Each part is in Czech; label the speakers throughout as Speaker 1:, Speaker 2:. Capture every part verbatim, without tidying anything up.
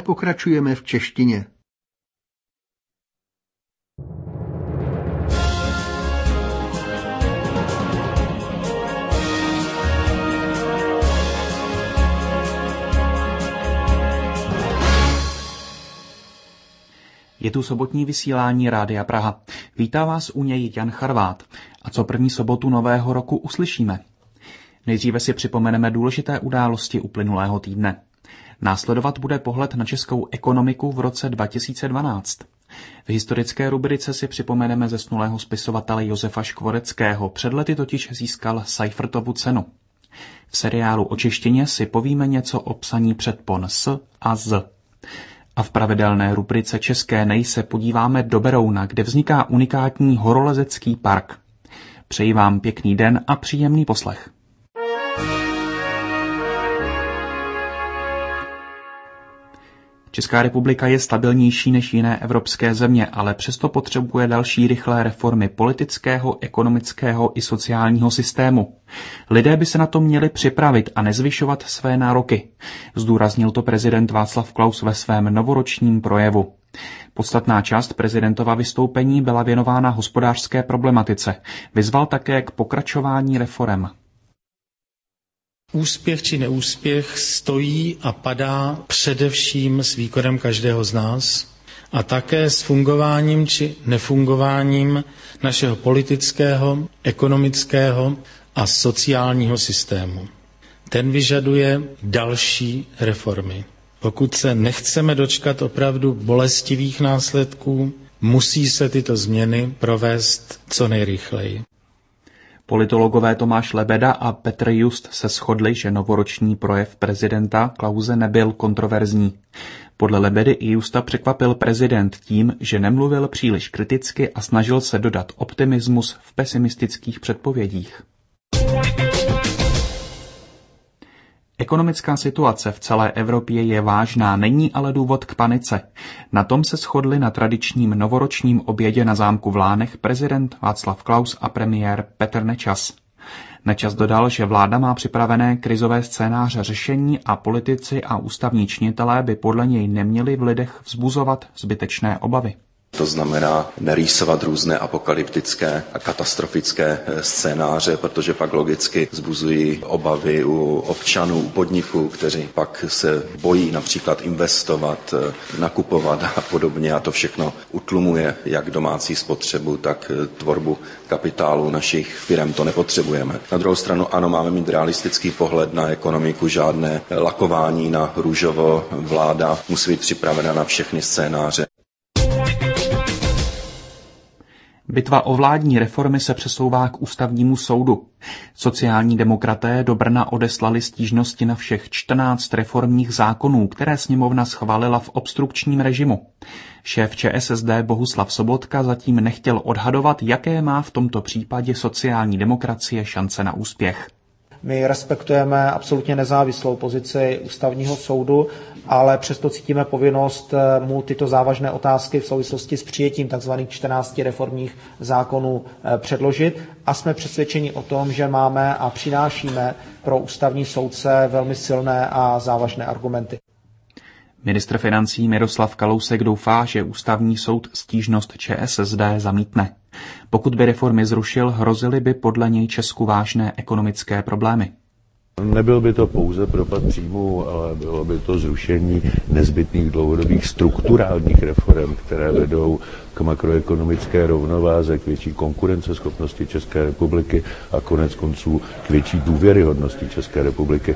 Speaker 1: pokračujeme v češtině.
Speaker 2: Je tu sobotní vysílání Rádia Praha. Vítá vás u něj Jan Charvát. A co první sobotu nového roku uslyšíme? Nejdříve si připomeneme důležité události uplynulého týdne. Následovat bude pohled na českou ekonomiku v roce dva tisíce dvanáct. V historické rubrice si připomeneme zesnulého spisovatele Josefa Škvoreckého, před lety totiž získal Seifertovu cenu. V seriálu o češtině si povíme něco o psaní předpon s a z. A v pravidelné rubrice České nej se podíváme do Berouna, kde vzniká unikátní horolezecký park. Přeji vám pěkný den a příjemný poslech. Česká republika je stabilnější než jiné evropské země, ale přesto potřebuje další rychlé reformy politického, ekonomického i sociálního systému. Lidé by se na to měli připravit a nezvyšovat své nároky. Zdůraznil to prezident Václav Klaus ve svém novoročním projevu. Podstatná část prezidentova vystoupení byla věnována hospodářské problematice. Vyzval také k pokračování reforem.
Speaker 3: Úspěch či neúspěch stojí a padá především s výkonem každého z nás a také s fungováním či nefungováním našeho politického, ekonomického a sociálního systému. Ten vyžaduje další reformy. Pokud se nechceme dočkat opravdu bolestivých následků, musí se tyto změny provést co nejrychleji.
Speaker 2: Politologové Tomáš Lebeda a Petr Just se shodli, že novoroční projev prezidenta Klause nebyl kontroverzní. Podle Lebedy i Justa překvapil prezident tím, že nemluvil příliš kriticky a snažil se dodat optimismus v pesimistických předpovědích. Ekonomická situace v celé Evropě je vážná, není ale důvod k panice. Na tom se shodli na tradičním novoročním obědě na zámku v Lánech prezident Václav Klaus a premiér Petr Nečas. Nečas dodal, že vláda má připravené krizové scénáře řešení a politici a ústavní činitelé by podle něj neměli v lidech vzbuzovat zbytečné obavy.
Speaker 4: To znamená nerýsovat různé apokalyptické a katastrofické scénáře, protože pak logicky vzbuzují obavy u občanů, u podniků, kteří pak se bojí například investovat, nakupovat a podobně a to všechno utlumuje jak domácí spotřebu, tak tvorbu kapitálu našich firem. To nepotřebujeme. Na druhou stranu ano, máme mít realistický pohled na ekonomiku, žádné lakování na růžovo. Vláda musí být připravena na všechny scénáře.
Speaker 2: Bitva o vládní reformy se přesouvá k ústavnímu soudu. Sociální demokraté do Brna odeslali stížnosti na všech čtrnáct reformních zákonů, které sněmovna schválila v obstrukčním režimu. Šéf ČSSD Bohuslav Sobotka zatím nechtěl odhadovat, jaké má v tomto případě sociální demokracie šance na úspěch.
Speaker 5: My respektujeme absolutně nezávislou pozici ústavního soudu, ale přesto cítíme povinnost mu tyto závažné otázky v souvislosti s přijetím tzv. čtrnácti reformních zákonů předložit a jsme přesvědčeni o tom, že máme a přinášíme pro ústavní soudce velmi silné a závažné argumenty.
Speaker 2: Ministr financí Miroslav Kalousek doufá, že ústavní soud stížnost ČSSD zamítne. Pokud by reformy zrušil, hrozily by podle něj Česku vážné ekonomické problémy.
Speaker 6: Nebyl by to pouze propad příjmů, ale bylo by to zrušení nezbytných dlouhodobých strukturálních reform, které vedou k makroekonomické rovnováze, k větší konkurenceschopnosti České republiky a konec konců k větší důvěryhodnosti České republiky.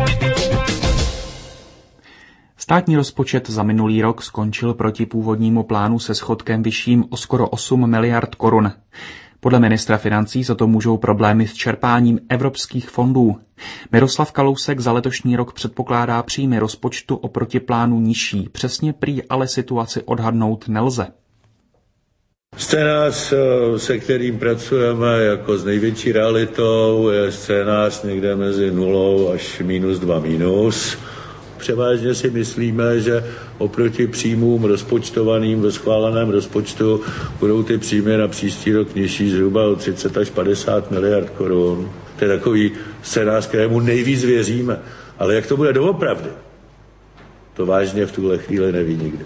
Speaker 2: Státní rozpočet za minulý rok skončil proti původnímu plánu se schodkem vyšším o skoro osm miliard korun. Podle ministra financí za to můžou problémy s čerpáním evropských fondů. Miroslav Kalousek za letošní rok předpokládá příjmy rozpočtu oproti plánu nižší. Přesně prý ale situaci odhadnout nelze.
Speaker 7: Scénář, se kterým pracujeme jako s největší realitou, je scénář někde mezi nulou až minus dva minus. Převážně si myslíme, že oproti příjmům rozpočtovaným ve schváleném rozpočtu budou ty příjmy na příští rok nižší zhruba o třicet až padesát miliard korun. To je takový scénář, kterému nejvíc věříme. Ale jak to bude doopravdy, to vážně v tuhle chvíli neví nikdo.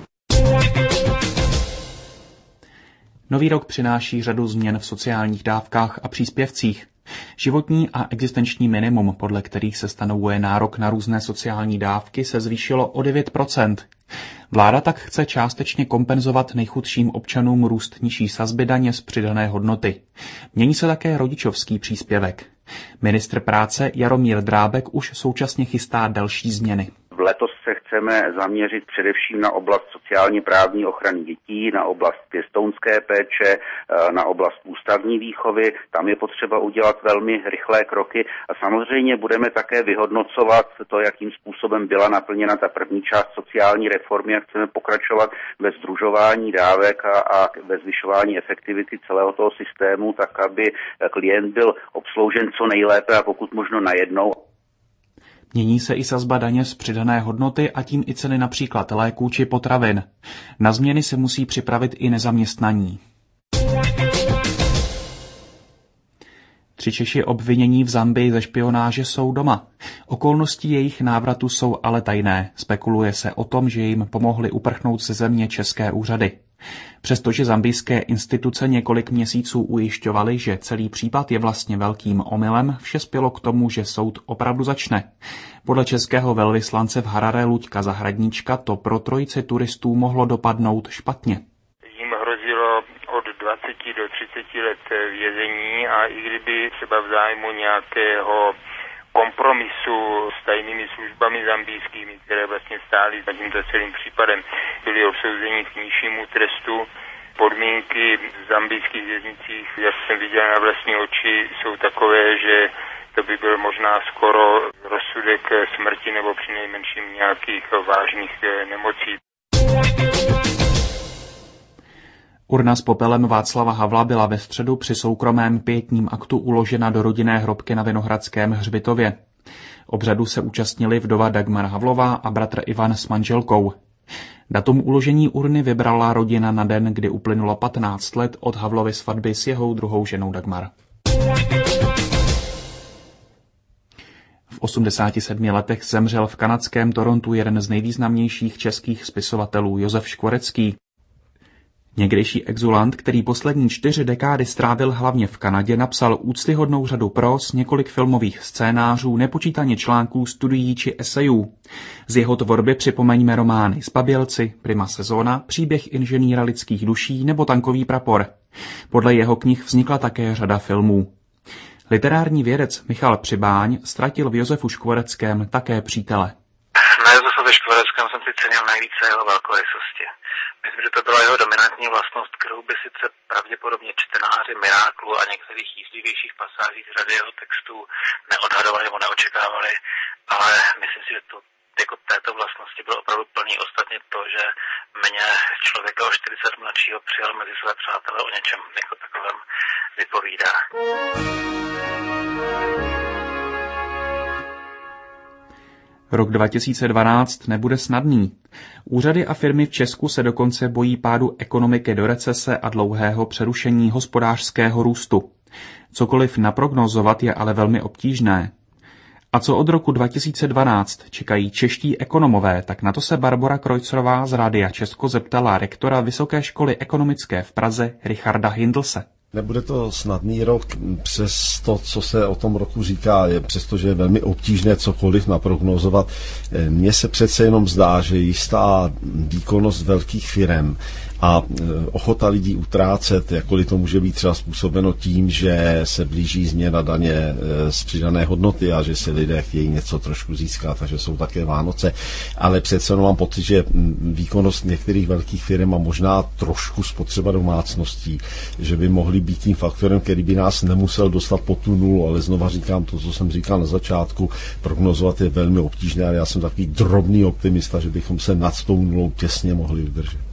Speaker 2: Nový rok přináší řadu změn v sociálních dávkách a příspěvcích. Životní a existenční minimum, podle kterých se stanovuje nárok na různé sociální dávky, se zvýšilo o devět procent. Vláda tak chce částečně kompenzovat nejchudším občanům růst nižší sazby daně z přidané hodnoty. Mění se také rodičovský příspěvek. Ministr práce Jaromír Drábek už současně chystá další změny.
Speaker 1: Letos se chceme zaměřit především na oblast sociálně právní ochrany dětí, na oblast pěstounské péče, na oblast ústavní výchovy. Tam je potřeba udělat velmi rychlé kroky a samozřejmě budeme také vyhodnocovat to, jakým způsobem byla naplněna ta první část sociální reformy a chceme pokračovat ve sdružování dávek a, a ve zvyšování efektivity celého toho systému, tak aby klient byl obsloužen co nejlépe a pokud možno najednou.
Speaker 2: Mění se i sazba daně z přidané hodnoty a tím i ceny například léků či potravin. Na změny se musí připravit i nezaměstnaní. Tři Češi obvinění v Zambii ze špionáže jsou doma. Okolnosti jejich návratu jsou ale tajné. Spekuluje se o tom, že jim pomohli uprchnout ze země české úřady. Přestože zambijské instituce několik měsíců ujišťovaly, že celý případ je vlastně velkým omylem, vše spělo k tomu, že soud opravdu začne. Podle českého velvyslance v Harare Luďka Zahradníčka to pro trojici turistů mohlo dopadnout špatně.
Speaker 8: Jim hrozilo od dvaceti do třiceti let vězení a i kdyby třeba v zájmu nějakého kompromisu s tajnými službami zambijskými, které vlastně stály za tímto celým případem, byli odsouzeni k nižšímu trestu. Podmínky v zambijských věznicích, jak jsem viděl na vlastní oči, jsou takové, že to by byl možná skoro rozsudek smrti nebo přinejmenším nějakých vážných nemocí.
Speaker 2: Urna s popelem Václava Havla byla ve středu při soukromém pietním aktu uložena do rodinné hrobky na Vinohradském hřbitově. Obřadu se účastnili vdova Dagmar Havlová a bratr Ivan s manželkou. Datum uložení urny vybrala rodina na den, kdy uplynulo patnáct let od Havlovy svatby s jeho druhou ženou Dagmar. V osmdesáti sedmi letech zemřel v kanadském Torontu jeden z nejvýznamnějších českých spisovatelů Josef Škvorecký. Někdejší exulant, který poslední čtyři dekády strávil hlavně v Kanadě, napsal úctyhodnou řadu próz, několik filmových scénářů, nepočítaně článků, studií či esejů. Z jeho tvorby připomeňme romány Zbabělci, Prima sezóna, Příběh inženýra lidských duší nebo Tankový prapor. Podle jeho knih vznikla také řada filmů. Literární vědec Michal Přibáň ztratil v Josefu Škvoreckém také přítele.
Speaker 9: Na Josefu Škvoreckém jsem si cenil nejvíce jeho velkorysosti. Myslím, že to byla jeho dominantní vlastnost, kterou by sice pravděpodobně čtenáři Miráklu a některých jízlivějších pasáží z řady jeho textů neodhadovali nebo neočekávali, ale myslím si, že to jako této vlastnosti bylo opravdu plný. Ostatně to, že mě člověka o čtyřicet mladšího přijal mezi své přátele, o něčem jako takovém vypovídá.
Speaker 2: Rok dva tisíce dvanáct nebude snadný. Úřady a firmy v Česku se dokonce bojí pádu ekonomiky do recese a dlouhého přerušení hospodářského růstu. Cokoliv naprognozovat je ale velmi obtížné. A co od roku dva tisíce dvanáct čekají čeští ekonomové, tak na to se Barbora Kreuzerová z Rádia Česko zeptala rektora Vysoké školy ekonomické v Praze Richarda Hindlse.
Speaker 10: Nebude to snadný rok, přes to, co se o tom roku říká, je přestože je velmi obtížné cokoliv naprognozovat. Mně se přece jenom zdá, že jistá výkonnost velkých firem a ochota lidí utrácet, jakkoliv to může být třeba způsobeno tím, že se blíží změna daně z přidané hodnoty a že si lidé chtějí něco trošku získat, takže jsou také Vánoce, ale přece jenom mám pocit, že výkonnost některých velkých firm a možná trošku spotřeba domácností, že by mohly být tím faktorem, který by nás nemusel dostat po tu nulu, ale znova říkám to, co jsem říkal na začátku, prognozovat je velmi obtížné, ale já jsem takový drobný optimista, že bychom se nad tou nulou těsně mohli udržet.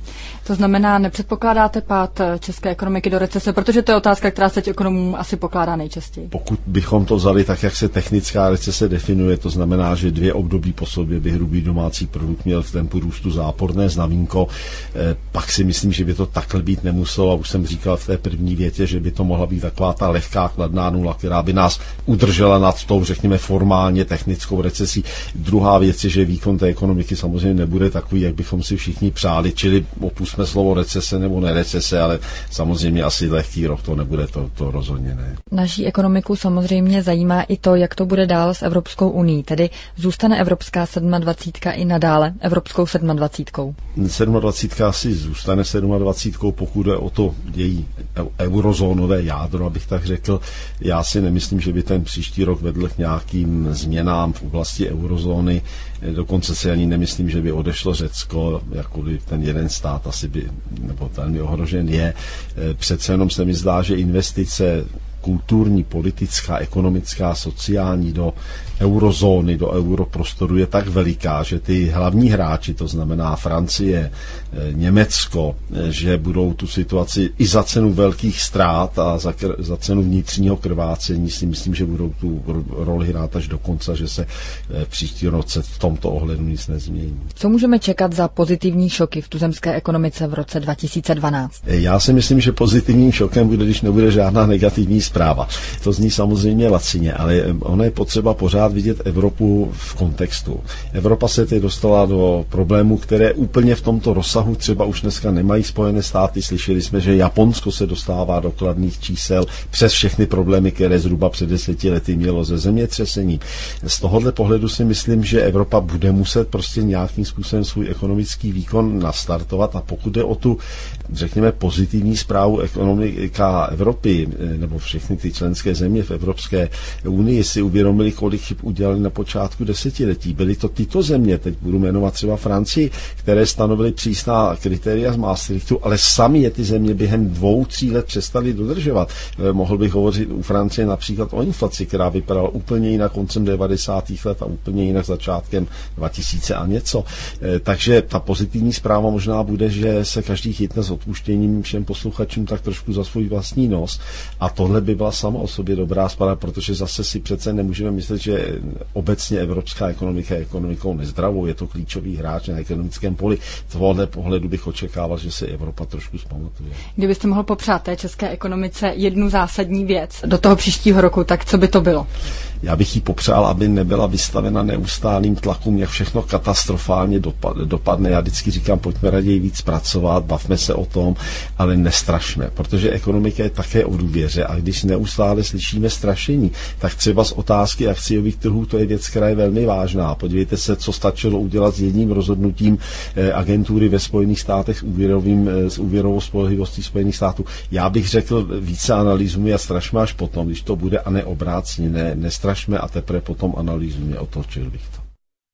Speaker 11: To znamená, nepředpokládáte pád české ekonomiky do recese, protože to je otázka, která se těch ekonomů asi pokládá nejčastěji.
Speaker 10: Pokud bychom to vzali tak, jak se technická recese definuje, to znamená, že dvě období po sobě by hrubý domácí produkt měl v tempu růstu záporné znamínko, eh, pak si myslím, že by to takhle být nemuselo a už jsem říkal v té první větě, že by to mohla být taková ta lehká kladná nula, která by nás udržela nad tou, řekněme, formálně technickou recesí. Druhá věc je, že výkon té ekonomiky samozřejmě nebude takový, jak bychom si všichni přáli, čili opusme slovo recese nebo nerecese, ale samozřejmě asi lehký rok to nebude, to, to rozhodně ne.
Speaker 11: Naší ekonomiku samozřejmě zajímá i to, jak to bude dál s Evropskou unií, tedy zůstane Evropská sedmadvacítka i nadále Evropskou sedmadvacítkou.
Speaker 10: sedmadvacítka asi zůstane sedmadvacítkou, pokud je o to její eurozónové jádro, abych tak řekl. Já si nemyslím, že by ten příští rok vedl k nějakým změnám v oblasti eurozóny. Dokonce si ani nemyslím, že by odešlo Řecko, jakkoliv ten jeden stát asi by, nebo velmi ohrožen je. Přece jenom se mi zdá, že investice kulturní, politická, ekonomická, sociální do eurozóny, do europrostoru je tak veliká, že ty hlavní hráči, to znamená Francie, Německo, že budou tu situaci i za cenu velkých ztrát a za, za cenu vnitřního krvácení si myslím, že budou tu roli hrát až do konce, že se v příští roce v tomto ohledu nic nezmění.
Speaker 11: Co můžeme čekat za pozitivní šoky v tuzemské ekonomice v roce dva tisíce dvanáct?
Speaker 10: Já si myslím, že pozitivním šokem bude, když nebude žádná negativní zpráva. To zní samozřejmě lacině, ale ono je potřeba pořád vidět Evropu v kontextu. Evropa se teď dostala do problémů, které úplně v tomto rozsahu třeba už dneska nemají Spojené státy. Slyšeli jsme, že Japonsko se dostává do kladných čísel přes všechny problémy, které zhruba před deseti lety mělo ze zemětřesení. Z tohohle pohledu si myslím, že Evropa bude muset prostě nějakým způsobem svůj ekonomický výkon nastartovat a pokud jde o tu, řekněme, pozitivní zprávu ekonomika Evropy nebo všechny ty členské země v Evropské unii si uvědomili, kolik chyb udělali na počátku desetiletí. Byly to tyto země, teď budu jmenovat třeba Francii, které stanovily přísná kritéria z Maastrichtu, ale sami je ty země během dvou, tří let přestali dodržovat. Mohl bych hovořit u Francie například o inflaci, která vypadala úplně jinak koncem devadesátých let a úplně jinak začátkem dva tisíce a něco. Takže ta pozitivní zpráva možná bude, že se každý chytne s odpuštěním všem posluchačům tak trošku za svůj vlastní nos a tohle by byla sama o sobě dobrá zpráva, protože zase si přece nemůžeme myslet, že obecně evropská ekonomika je ekonomikou nezdravou, je to klíčový hráč na ekonomickém poli. Z tohohle pohledu bych očekával, že se Evropa trošku zpamatuje.
Speaker 11: Kdybyste mohl popřát té české ekonomice jednu zásadní věc do toho příštího roku, tak co by to bylo?
Speaker 10: Já bych jí popřál, aby nebyla vystavena neustálým tlakům, jak všechno katastrofálně dopadne. Já vždycky říkám, pojďme raději víc pracovat, bavme se o tom, ale nestrašme, protože ekonomika je také o důvěře a když neustále slyšíme strašení, tak třeba z otázky akciových trhů to je věc, která je velmi vážná. Podívejte se, co stačilo udělat s jedním rozhodnutím agentury ve Spojených státech s, úvěrovým, s úvěrovou spolehlivostí Spojených států. Já bych řekl, více analýzujme a strašme až potom, když to bude a neobrácně, ne, nestrašme a teprve potom analýzujme, otočil bych to.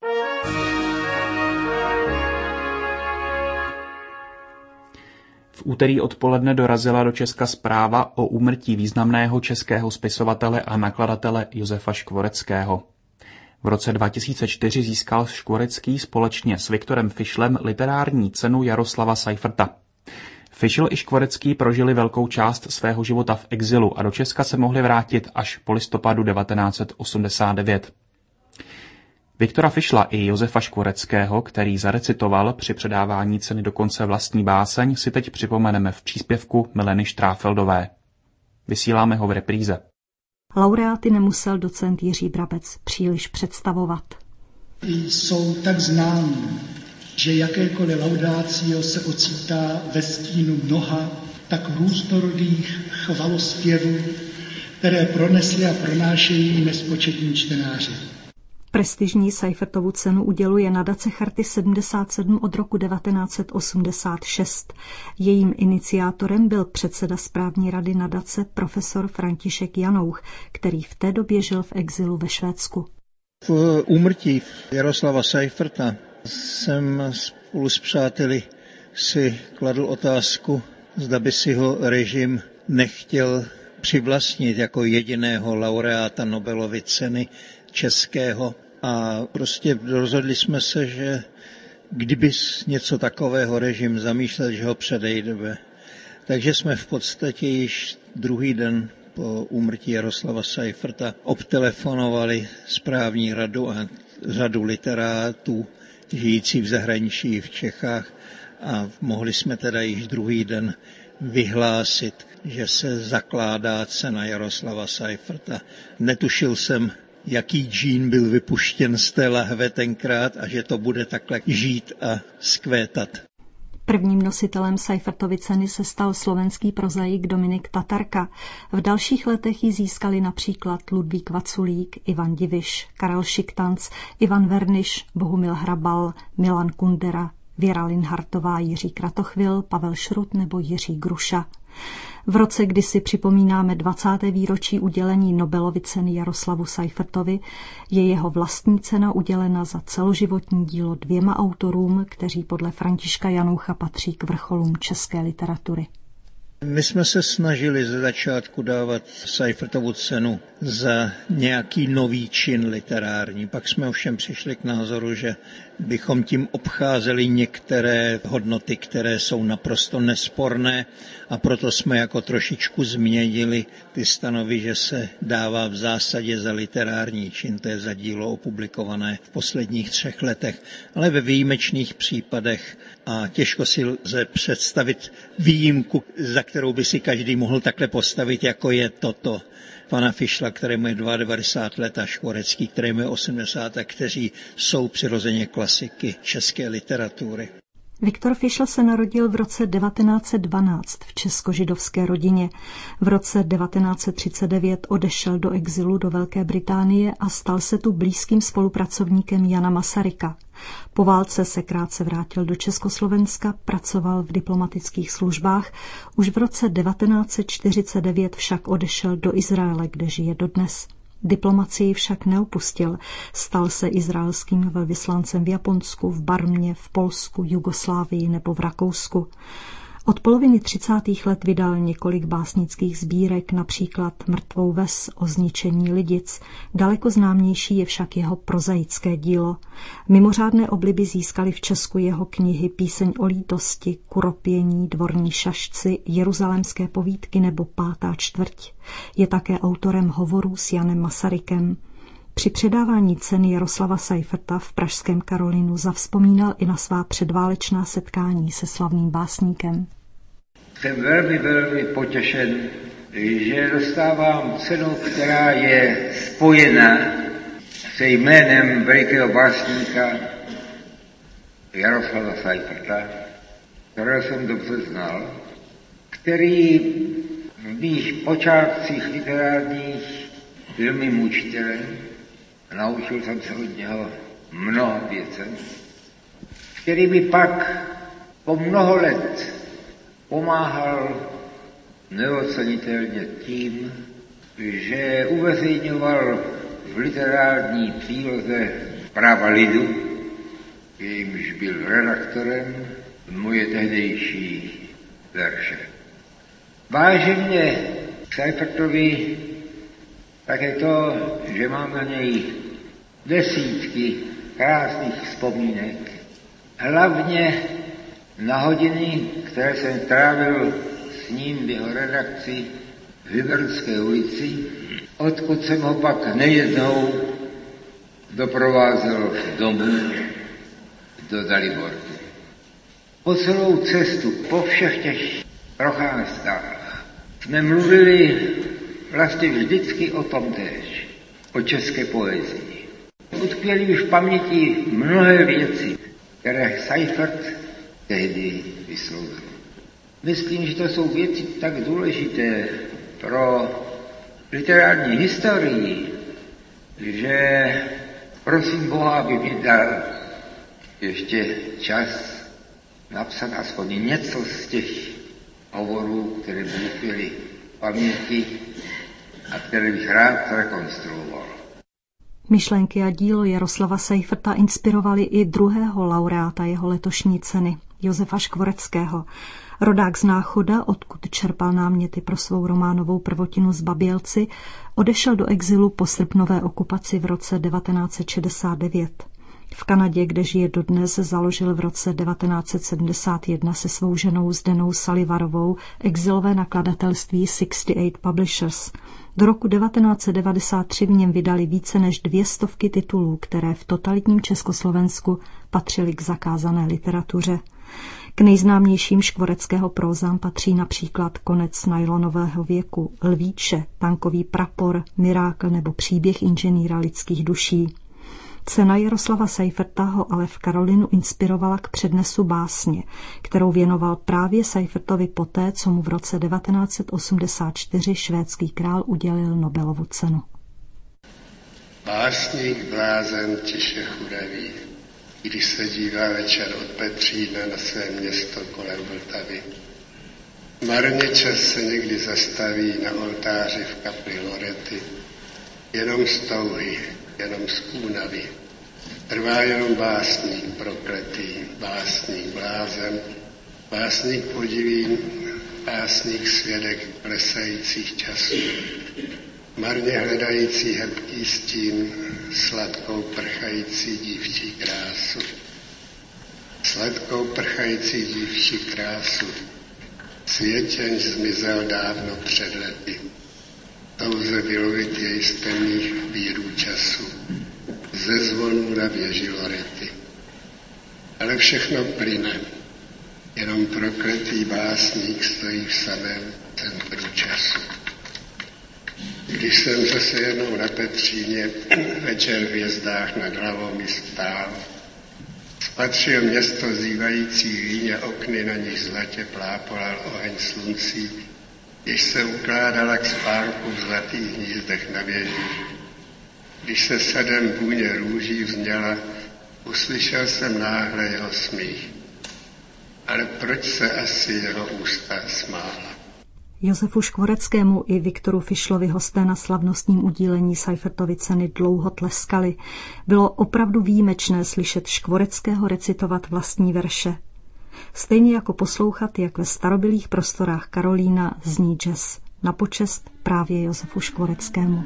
Speaker 2: V úterý odpoledne dorazila do Česka zpráva o úmrtí významného českého spisovatele a nakladatele Josefa Škvoreckého. V roce dva tisíce čtyři získal Škvorecký společně s Viktorem Fischlem literární cenu Jaroslava Seiferta. Fischl i Škvorecký prožili velkou část svého života v exilu a do Česka se mohli vrátit až po listopadu devatenáct set osmdesát devět. Viktora Fischla i Josefa Škvoreckého, který zarecitoval při předávání ceny dokonce vlastní báseň, si teď připomeneme v příspěvku Mileny Štráfeldové. Vysíláme ho v repríze.
Speaker 12: Laureáty nemusel docent Jiří Brabec příliš představovat.
Speaker 13: Jsou tak známí, že jakékoliv laudácio se ocitá ve stínu mnoha tak různorodých chvalospěvů, které pronesli a pronášejí nespočetní čtenáři.
Speaker 12: Prestižní Seifertovu cenu uděluje nadace Charty sedmdesát sedm od roku devatenáct set osmdesát šest. Jejím iniciátorem byl předseda správní rady nadace profesor František Janouch, který v té době žil v exilu ve Švédsku.
Speaker 13: V úmrtí Jaroslava Seiferta jsem spolu s přáteli si kladl otázku, zda by si ho režim nechtěl přivlastnit jako jediného laureáta Nobelovy ceny českého. A prostě rozhodli jsme se, že kdyby něco takového režim zamýšlel, že ho předejdeme. Takže jsme v podstatě již druhý den po úmrtí Jaroslava Seiferta obtelefonovali správní radu a řadu literátů žijící v zahraničí v Čechách a mohli jsme teda již druhý den vyhlásit, že se zakládá cena Jaroslava Seiferta. Netušil jsem, jaký džín byl vypuštěn z té lahve tenkrát a že to bude takhle žít a zkvétat.
Speaker 12: Prvním nositelem Seifertovy ceny se stal slovenský prozaik Dominik Tatarka. V dalších letech ji získali například Ludvík Vaculík, Ivan Diviš, Karel Šiktanc, Ivan Verniš, Bohumil Hrabal, Milan Kundera, Věra Linhartová, Jiří Kratochvil, Pavel Šrut nebo Jiří Gruša. V roce, kdy si připomínáme dvacáté výročí udělení Nobelovy ceny Jaroslavu Seifertovi, je jeho vlastní cena udělena za celoživotní dílo dvěma autorům, kteří podle Františka Janoucha patří k vrcholům české literatury.
Speaker 13: My jsme se snažili ze začátku dávat Seifertovu cenu za nějaký nový čin literární. Pak jsme ovšem přišli k názoru, že bychom tím obcházeli některé hodnoty, které jsou naprosto nesporné, a proto jsme jako trošičku změnili ty stanovy, že se dává v zásadě za literární čin, to je za dílo opublikované v posledních třech letech, ale ve výjimečných případech a těžko si lze představit výjimku, za kterou by si každý mohl takhle postavit, jako je toto. Pana Fischla, kterému je devadesát dva let, a Škvorecký, kterému je osmdesát, a kteří jsou přirozeně klasiky české literatury.
Speaker 12: Viktor Fischl se narodil v roce devatenáct set dvanáct v česko-židovské rodině. V roce devatenáct set třicet devět odešel do exilu do Velké Británie a stal se tu blízkým spolupracovníkem Jana Masaryka. Po válce se krátce vrátil do Československa, pracoval v diplomatických službách, už v roce devatenáct set čtyřicet devět však odešel do Izraele, kde žije dodnes. Diplomacii však neopustil, stal se izraelským velvyslancem v Japonsku, v Barmě, v Polsku, Jugoslávii nebo v Rakousku. Od poloviny třicátých let vydal několik básnických sbírek, například Mrtvou ves o zničení Lidic. Daleko známější je však jeho prozaické dílo. Mimořádné obliby získaly v Česku jeho knihy Píseň o lítosti, Kuropění, Dvorní šašci, Jeruzalémské povídky nebo Pátá čtvrť. Je také autorem hovorů s Janem Masarykem. Při předávání ceny Jaroslava Seiferta v pražském Karolinu zavzpomínal i na svá předválečná setkání se slavným básníkem.
Speaker 14: Jsem velmi, velmi potěšen, že dostávám cenu, která je spojena se jménem velikého básníka Jaroslava Seiferta, kterého jsem dobře znal, který v mých počátcích literárních byl mým učitelem. Naučil jsem se od něho mnoho věcem, který mi pak po mnoho let pomáhal neocenitelně tím, že uveřejňoval v literární příloze Práva lidu, jejímž byl redaktorem, moje tehdejší verše. Váží mě k Seifertovi také to, že mám na něj desítky krásných vzpomínek, hlavně na hodiny, které jsem trávil s ním v jeho redakci v Hybernské ulici, odkud jsem ho pak nejednou doprovázel domů do Dalibortu. Po celou cestu, po všech těch procházkách jsme mluvili vlastně vždycky o tom též, o české poezii. Utkvěly už v paměti mnohé věci, které Seifert tehdy vyslovil. Myslím, že to jsou věci tak důležité pro literární historii, že prosím Boha, aby mi dal ještě čas napsat aspoň něco z těch hovorů, které by utkvěly v paměti a které bych rád rekonstruoval.
Speaker 12: Myšlenky a dílo Jaroslava Seiferta inspirovaly i druhého laureáta jeho letošní ceny, Josefa Škvoreckého. Rodák z Náchoda, odkud čerpal náměty pro svou románovou prvotinu Zbabělci, odešel do exilu po srpnové okupaci v roce devatenáct set šedesát devět. V Kanadě, kde žije dodnes, založil v roce devatenáct set sedmdesát jedna se svou ženou Zdenou Sullivanovou exilové nakladatelství šedesát osm Publishers. Do roku devatenáct set devadesát tři v něm vydali více než dvě stovky titulů, které v totalitním Československu patřily k zakázané literatuře. K nejznámějším škvoreckého prózám patří například Konec nylonového věku, Lvíče, Tankový prapor, Mirákl nebo Příběh inženýra lidských duší. Cena Jaroslava Seiferta ho ale v Karolinu inspirovala k přednesu básně, kterou věnoval právě Seifertovi poté, co mu v roce devatenáct set osmdesát čtyři švédský král udělil Nobelovu cenu.
Speaker 15: Básník blázen tiše chudaví, když se dívá večer od Petřína na své město kolem Vltavy. Marně čas se někdy zastaví na oltáři v kapli Lorety, jenom z touhy, jenom z únavy. Trvá jenom básník prokletý, básník blázen, básník podivín, básník svědek klesajících časů. Marně hledající hebký stín, sladkou prchající dívčí krásu. Sladkou prchající dívčí krásu. Světěň zmizel dávno před lety. Touze vylovit jej z temných vírů času. Ze zvonů na věži Lorety. Ale všechno plyne. Jenom prokletý básník stojí v samém centru času. Když jsem zase jednou na Petříně večer v Hvězdách nad hlavou mi stál, spatřil město zývající víně okny, na nich zlatě plápolal oheň sluncí, jež se ukládala k spánku v zlatých hnízdech na věžích. Když se sadem vůně růží vzněla, uslyšel jsem náhle jeho smích. Ale proč se asi jeho ústa smála?
Speaker 12: Josefu Škvoreckému i Viktoru Fischlovi hosté na slavnostním udílení Seifertovy ceny dlouho tleskali. Bylo opravdu výjimečné slyšet Škvoreckého recitovat vlastní verše. Stejně jako poslouchat, jak ve starobylých prostorách Karolína zní jazz na počest právě Josefu Škvoreckému.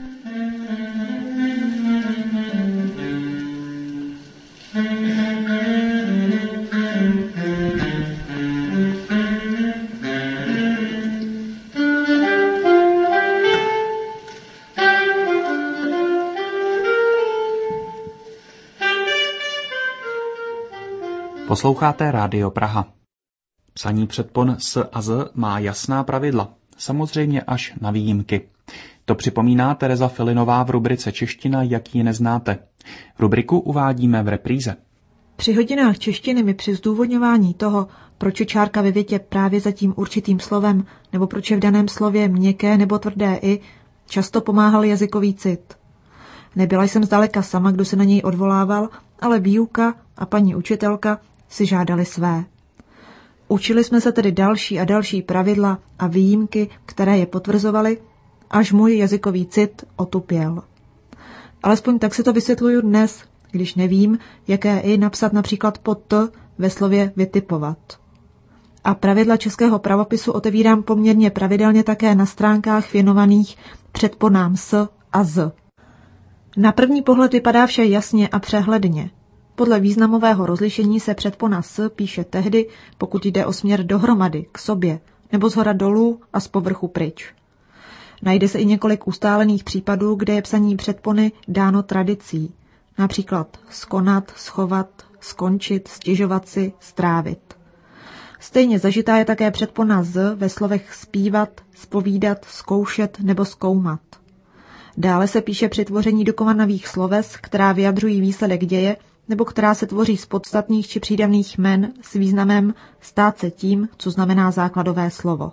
Speaker 2: Posloucháte Rádio Praha. Psaní předpon s a z má jasná pravidla, samozřejmě až na výjimky. To připomíná Tereza Filinová v rubrice Čeština, jak ji neznáte. Rubriku uvádíme v repríze.
Speaker 16: Při hodinách češtiny mi při zdůvodňování toho, proč je čárka ve větě právě za tím určitým slovem, nebo proč je v daném slově měkké nebo tvrdé i, často pomáhal jazykový cit. Nebyla jsem zdaleka sama, kdo se na něj odvolával, ale výuka a paní učitelka si žádali své. Učili jsme se tedy další a další pravidla a výjimky, které je potvrzovaly, až můj jazykový cit otupěl. Alespoň tak si to vysvětluju dnes, když nevím, jaké i napsat například pod t ve slově vytipovat. A pravidla českého pravopisu otevírám poměrně pravidelně také na stránkách věnovaných předponám s a z. Na první pohled vypadá vše jasně a přehledně. Podle významového rozlišení se předpona s píše tehdy, pokud jde o směr dohromady, k sobě, nebo zhora dolů a z povrchu pryč. Najde se i několik ustálených případů, kde je psaní předpony dáno tradicí, například skonat, schovat, skončit, stěžovat si, strávit. Stejně zažitá je také předpona z ve slovech zpívat, zpovídat, zkoušet nebo zkoumat. Dále se píše při tvoření dokonavých sloves, která vyjadřují výsledek děje, nebo která se tvoří z podstatných či přídavných jmen s významem stát se tím, co znamená základové slovo.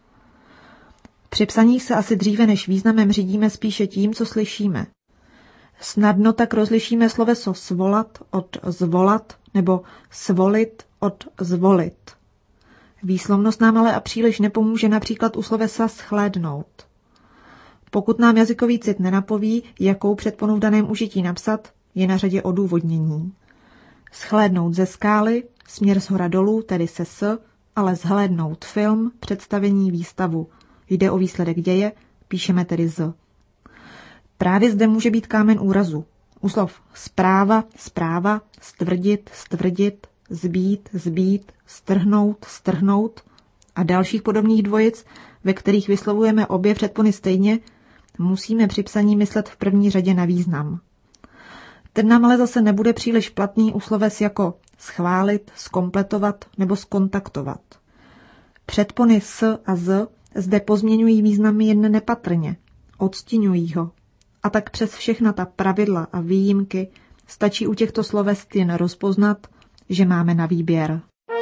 Speaker 16: Při psaní se asi dříve než významem řídíme spíše tím, co slyšíme. Snadno tak rozlišíme sloveso svolat od zvolat nebo svolit od zvolit. Výslovnost nám ale a příliš nepomůže například u slovesa shlédnout. Pokud nám jazykový cit nenapoví, jakou předponu v daném užití napsat, je na řadě odůvodnění. Shlédnout ze skály, směr shora dolů, tedy se s, ale zhlédnout film, představení, výstavu. Jde o výsledek děje, píšeme tedy z. Právě zde může být kámen úrazu. U slov zpráva, zpráva, stvrdit, stvrdit, zbít, zbít, strhnout, strhnout a dalších podobných dvojic, ve kterých vyslovujeme obě předpony stejně, musíme při psaní myslet v první řadě na význam. Ten nám ale zase nebude příliš platný u sloves jako schválit, zkompletovat nebo skontaktovat. Předpony s a z zde pozměňují významy jen nepatrně, odstíňují ho. A tak přes všechna ta pravidla a výjimky stačí u těchto sloves jen rozpoznat, že máme na výběr.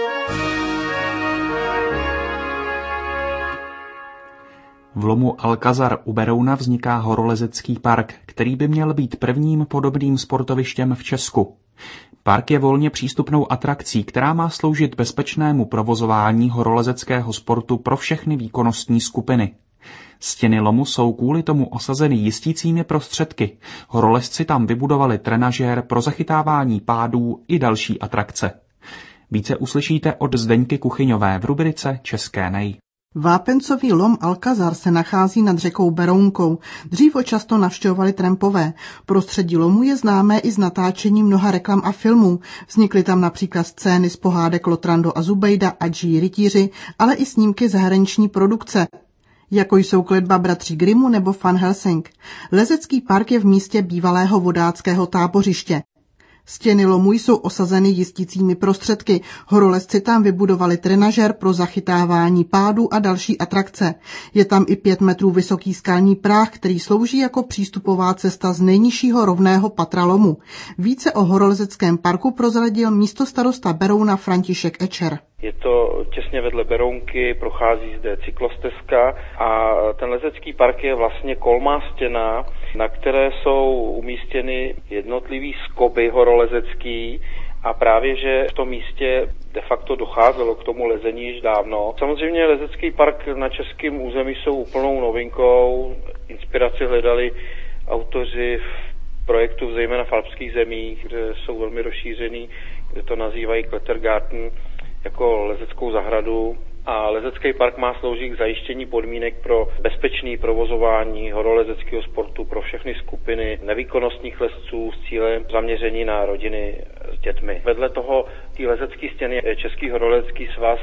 Speaker 2: V lomu Alcázar u Berouna vzniká horolezecký park, který by měl být prvním podobným sportovištěm v Česku. Park je volně přístupnou atrakcí, která má sloužit bezpečnému provozování horolezeckého sportu pro všechny výkonnostní skupiny. Stěny lomu jsou kvůli tomu osazeny jistícími prostředky. Horolezci tam vybudovali trenažér pro zachytávání pádů i další atrakce. Více uslyšíte od Zdeňky Kuchyňové v rubrice České nej.
Speaker 17: Vápencový lom Alcázar se nachází nad řekou Berounkou. Dřív ho často navštěvovali trampové. Prostředí lomu je známé i z natáčení mnoha reklam a filmů. Vznikly tam například scény z pohádek Lotrando a Zubejda a Dží rytíři, ale i snímky zahraniční produkce, jako jsou Kletba bratří Grimmu nebo Van Helsing. Lezecký park je v místě bývalého vodáckého tábořiště. Stěny lomu jsou osazeny jistícími prostředky. Horolezci tam vybudovali trenažér pro zachytávání pádů a další atrakce. Je tam i pět metrů vysoký skalní práh, který slouží jako přístupová cesta z nejnižšího rovného patra lomu. Více o horolezeckém parku prozradil místostarosta Berouna František Ečer.
Speaker 18: Je to těsně vedle Berounky, prochází zde cyklostezka a ten lezecký park je vlastně kolmá stěna, na které jsou umístěny jednotlivý skoby horolezecký a právě, že v tom místě de facto docházelo k tomu lezení již dávno. Samozřejmě lezecký park na českém území jsou úplnou novinkou, inspiraci hledali autoři v projektu zejména v alpských zemích, kde jsou velmi rozšířený, kde to nazývají Klettergarten, jako lezeckou zahradu a lezecký park má sloužit k zajištění podmínek pro bezpečné provozování horolezeckého sportu pro všechny skupiny nevýkonnostních lezců s cílem zaměření na rodiny s dětmi. Vedle toho té lezecké stěny Český horolezecký svaz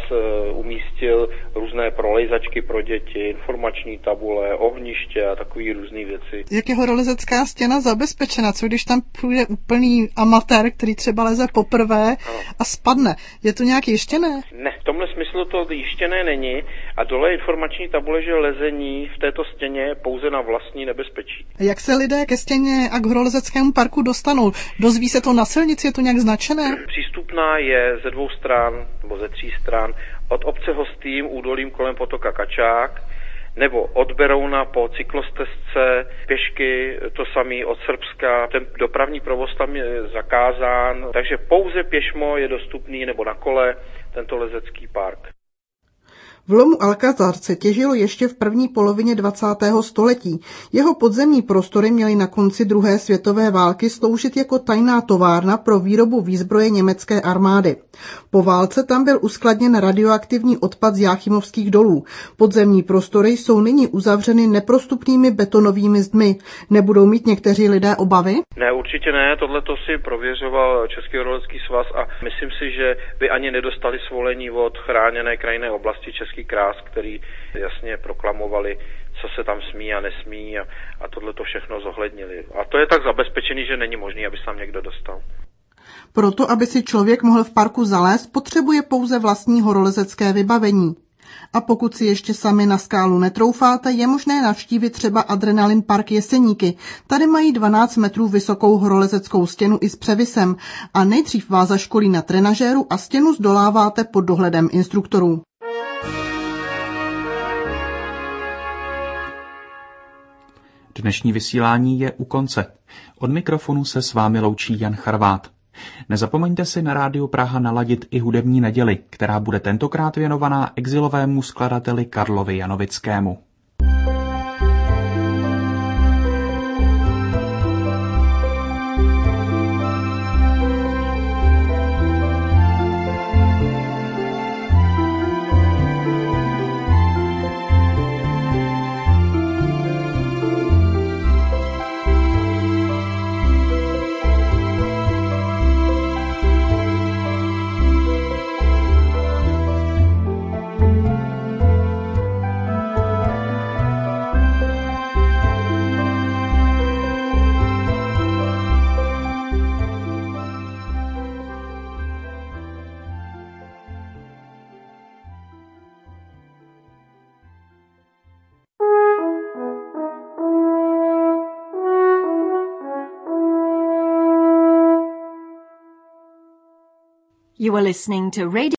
Speaker 18: umístil různé prolejzačky pro děti, informační tabule, ohniště a takové různé věci.
Speaker 17: Jak je horolezecká stěna zabezpečena? Co když tam půjde úplný amatér, který třeba leze poprvé ano. a spadne? Je to nějak jištěné?
Speaker 18: Ne, v tomhle smyslu to jištěné není a dole je informační tabule, že lezení v této stěně pouze na vlastní nebezpečí.
Speaker 17: Jak se lidé ke stěně a k horolezeckému parku dostanou? Dozví se to na silnici, je to nějak značené?
Speaker 18: Přístupná je ze dvou stran, nebo ze tří stran, od obce Hostým údolím kolem potoka Kačák, nebo od Berouna po cyklostezce, pěšky, to samé od Srbska. Ten dopravní provoz tam je zakázán, takže pouze pěšmo je dostupný, nebo na kole, tento lezecký park.
Speaker 17: V lomu Alcázar se těžilo ještě v první polovině dvacátého století. Jeho podzemní prostory měly na konci druhé světové války sloužit jako tajná továrna pro výrobu výzbroje německé armády. Po válce tam byl uskladněn radioaktivní odpad z Jáchymovských dolů. Podzemní prostory jsou nyní uzavřeny neprostupnými betonovými zdmi. Nebudou mít někteří lidé obavy?
Speaker 18: Ne, určitě ne. Tohle to si prověřoval Český horolezecký svaz a myslím si, že by ani nedostali svolení od chráněné krajinné oblasti Český krás, který jasně proklamovali, co se tam smí a nesmí a, a tohle to všechno zohlednili. A to je tak zabezpečený, že není možný, aby se tam někdo dostal.
Speaker 17: Proto, aby si člověk mohl v parku zalézt, potřebuje pouze vlastní horolezecké vybavení. A pokud si ještě sami na skálu netroufáte, je možné navštívit třeba Adrenalin Park Jeseníky. Tady mají dvanáct metrů vysokou horolezeckou stěnu i s převisem a nejdřív vás zaškolí na trenažéru a stěnu zdoláváte pod dohledem instruktorů.
Speaker 2: Dnešní vysílání je u konce. Od mikrofonu se s vámi loučí Jan Charvát. Nezapomeňte si na Rádiu Praha naladit i hudební neděli, která bude tentokrát věnovaná exilovému skladateli Karlovi Janovickému.
Speaker 19: You are listening to Radio